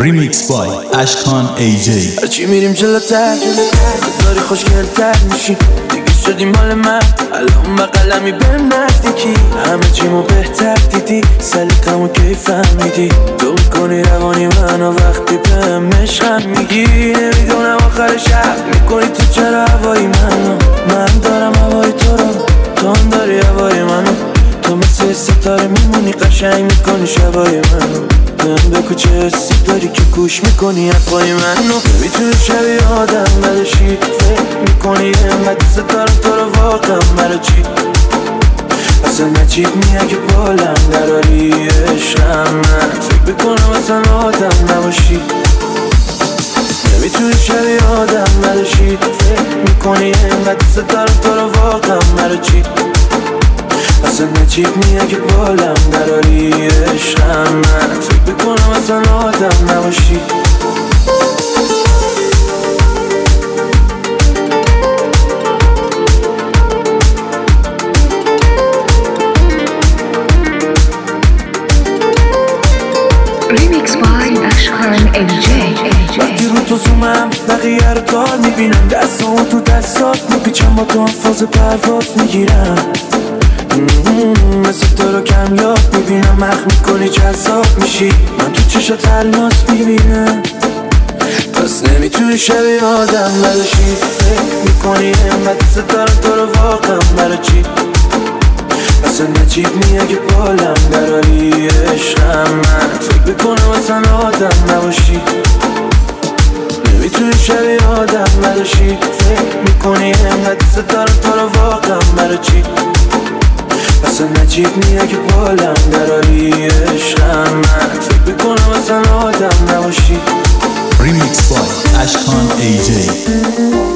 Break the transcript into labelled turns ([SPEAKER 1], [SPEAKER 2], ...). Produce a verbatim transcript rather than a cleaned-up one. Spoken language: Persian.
[SPEAKER 1] ریمیکس بای اشکان ای جی.
[SPEAKER 2] هرچی میریم جلوتر داری خوشگلتر میشی، دیگه شدی مال من. الان بقلمی بهم نزدیکی، همه چیمو بهتر دیدی، سلیقمو کی فهمیدی. تو میکنی روانی منو وقتی بهم عشقم میگی. نمیدونم آخر شب میکنی تو چرا هوای منو، من دارم هوای تو رو، تو هم داری هوای منو. تو مثل ستاره میمونی، قشنگ میکنی شبای منو. بهم بگو چه حسی داری که گوش میکنی حرفای منو. نمیتونی شبیه آدم نداشی، فکر میکنی اینقدر ستاره تو رو واقعا مرا چی. اصلا نجیب میه که بالم دراری عشقم، من فکر بکنم اصلا آدم نباشی. نمیتونی شبیه آدم نداشی، فکر میکنی اینقدر ستاره تو رو واقعا مرا چی. اصلا نجیب میه که بالم دراری عشقم، من فکر بکنم اصلا آدم نباشی.
[SPEAKER 3] ریمیکس بای اشکان ای جی.
[SPEAKER 2] وقتی رو تو زومم بقیه رو تار میبینم، دستامو تو دستات میپیچم، با تو هم فاز پرواز میگیرم. مثل تو رو کم یاد میبینم، مخ میکنی جذاب میشی، من تو چشات الماس میبینم. پس نمیتونی شبیه آدم نداشی، فکر میکنی اینقدر ستاره تو رو واقعا برا چی. اصلا نجیب میه که بالم دراری عشقم، من فکر بکنم اصلا آدم نباشی. نمیتونی شبیه آدم نداشی، فکر میکنی اینقدر ستاره تو رو واقعا برا چی. اصلا نجیب میه که بالم دراری عشقم، من فکر بکنم اصلا آدم نباشی.
[SPEAKER 1] ریمیکس بای اشکان ای جی.